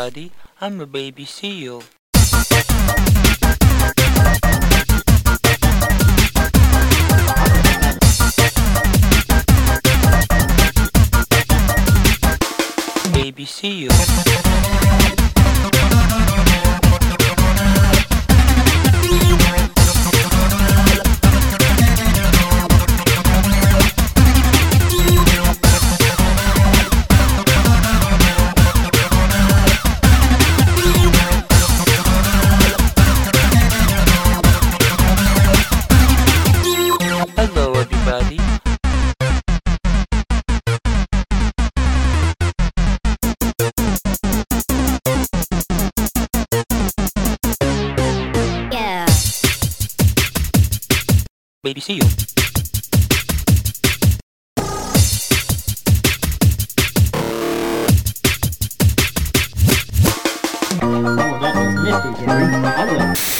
everybody, I'm a baby seal. Baby seal. Hello everybody. Yeah. Baby seal. Oh, that was nifty, Jerry. I will.